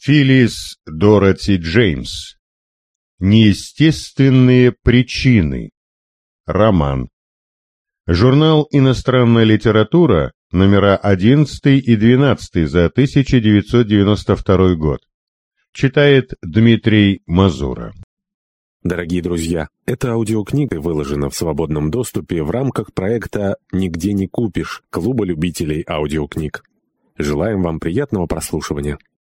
Филлис Дороти Джеймс. Неестественные причины. Роман. Журнал «Иностранная литература», номера 11 и 12 за 1992 год. Читает Дмитрий Мазура. Дорогие друзья, эта аудиокнига выложена в свободном доступе в рамках проекта «Нигде не купишь» Клуба любителей аудиокниг. Желаем вам приятного прослушивания.